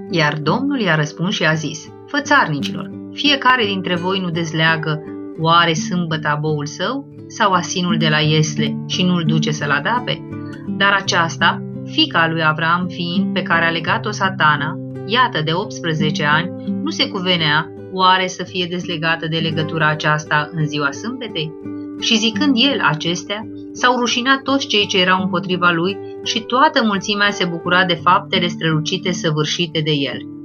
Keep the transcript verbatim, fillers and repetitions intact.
Iar Domnul i-a răspuns și a zis: Fățarnicilor, fiecare dintre voi nu dezleagă oare sâmbăta boul său sau asinul de la iesle și nu-l duce să-l adape? Dar aceasta, fiica lui Avram fiind, pe care a legat-o Satana, iată de optsprezece ani, nu se cuvenea oare să fie dezlegată de legătura aceasta în ziua sâmbetei? Și zicând el acestea, s-au rușinat toți cei ce erau împotriva lui și toată mulțimea se bucura de faptele strălucite săvârșite de el.